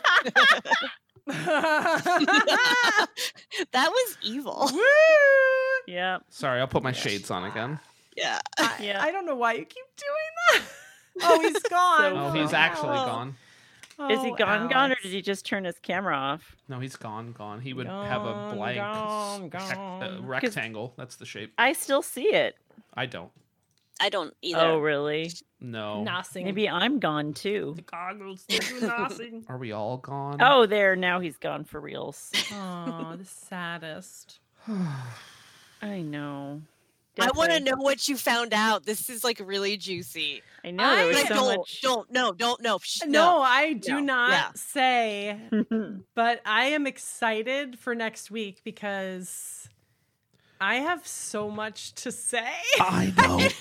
That was evil. Woo! Yeah. Sorry, I'll put my shades on again. Yeah. I, Yeah. I don't know why you keep doing that. Oh, he's gone. So Oh, he's Oh. actually gone. Is he Oh, gone, gone, or Alex. did he just turn his camera off? No, he's gone, gone. He would have a Gone, blank gone, s- hec- uh, gone. rectangle. That's the shape. I still see it. I don't. I don't either. Oh, really? No. Nothing. Maybe I'm gone too. the goggles do nothing. Are we all gone? Oh, there. Now he's gone for reals. Oh, the saddest. I know. I want to Definitely. know what you found out. This is like really juicy. I know there was I- Like, so don't, much. don't, no, don't, no. Shh, No, I do No. not Yeah. say, but I am excited for next week because I have so much to say. I know everything.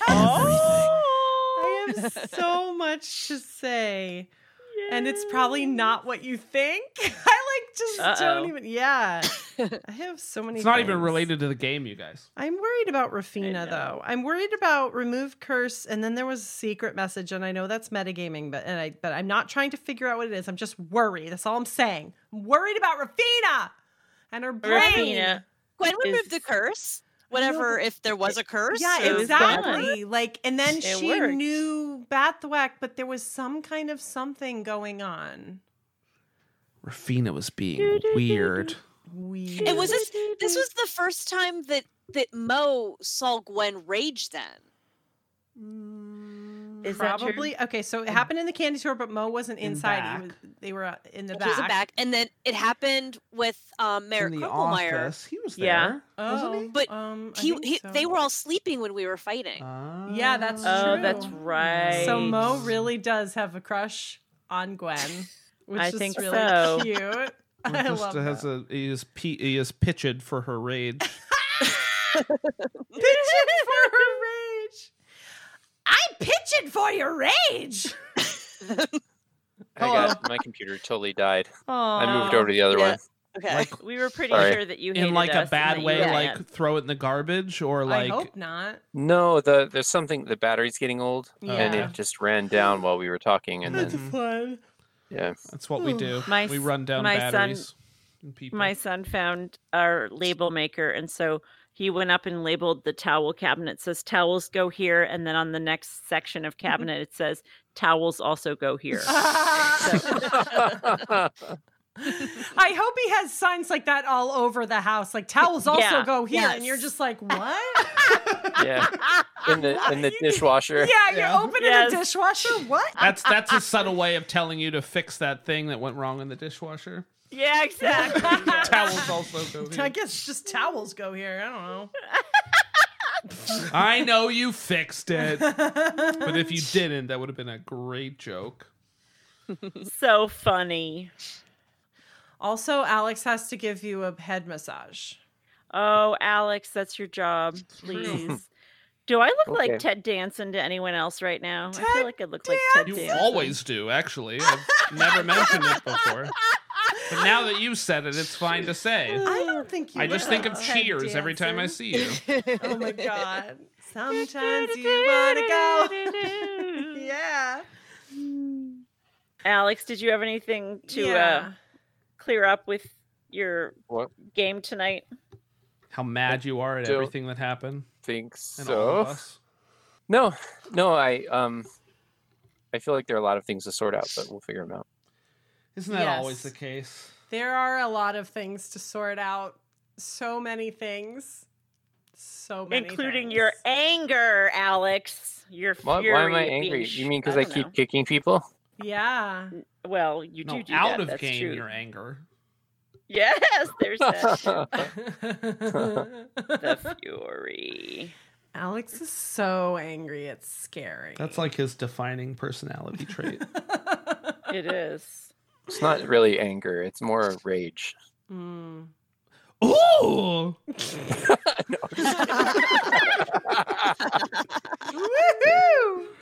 I have so much to say. And it's probably not what you think. I like just Uh-oh. don't even. Yeah. I have so many It's not even things. related to the game, you guys. I'm worried about I Rafina, know. though. I'm worried about remove curse, and then there was a secret message, and I know that's metagaming, but and I but I'm not trying to figure out what it is. I'm just worried. That's all I'm saying. I'm worried about Rafina and her brain. Refinah. Gwen removed Is- the curse. Whatever, if there was a curse. Yeah, It was exactly. Like, and then It she worked. knew Bathwack, but there was some kind of something going on. Rafina was being weird. Weird. It was this. This was the first time that that Mo saw Gwen rage. Then Mm, Is that true? probably okay. So it happened in the candy store, but Mo wasn't In inside. He back. was, they were uh, in the he was back. back, and then it happened with um, Merrick In the Kruppelmeyer. office. He was there. Yeah. Wasn't Oh, he? But um, I He, think he so. they were all sleeping when we were fighting. Yeah, that's Oh, true. that's right. So Mo really does have a crush on Gwen, which I is think really so. cute. Or I just love has that. a he is pe- he is pitched for her rage. Pitching for her rage. I'm pitching for your rage. I got my computer totally died. I moved Aw. over to the other Yeah. one. Okay. Like We were pretty Sorry. sure that you hated in like us a and bad that you way, were like mad. throw it in the garbage, or I like hope not. No, the there's something. The battery's getting old, and Yeah. it just ran down while we were talking, and That's then fun. yeah. that's what we do. My we s- run down my son- batteries. and people. My son found our label maker, and so he went up and labeled the towel cabinet. It says towels go here, and then on the next section of cabinet it says towels also go here. I hope he has signs like that all over the house, like towels also Yeah. go here, and Yes. you're just like, what? yeah, in the in the dishwasher. Yeah, you're Yeah. opening Yes. a dishwasher. What? That's that's a subtle way of telling you to fix that thing that went wrong in the dishwasher. Yeah, exactly. Towels also go I here. guess just towels go here. I don't know. I know you fixed it, but if you didn't, that would have been a great joke. So funny. Also, Alex has to give you a head massage. Oh, Alex, that's your job. Please. Do I look Okay. like Ted Danson to anyone else right now? I Ted feel like I look like Ted You Danson. always do, actually. I've never mentioned it before. But now that you've said it, it's fine to say. I don't think you. I just look think like of Ted Cheers every time I Danson. see you. Oh my god! Sometimes you wanna go. Yeah. Alex, did you have anything to yeah. uh, clear up with your What? game tonight? How mad you are at Do- everything that happened. Think And all of so. us. No, no. I um, I feel like there are a lot of things to sort out, but we'll figure them out. Isn't that Yes. always the case? There are a lot of things to sort out. So many things. So many. Including things. your anger, Alex. Your Why, fury why am I at being angry? sh- You mean because I, don't keep know. kicking people? Yeah. Well, you No, do do out that. of That's game true. your anger. Yes, there's that. That's The fury. Alex is so angry. It's scary. That's like his defining personality trait. It is. It's not really anger. It's more rage. Mm. Ooh! Woohoo!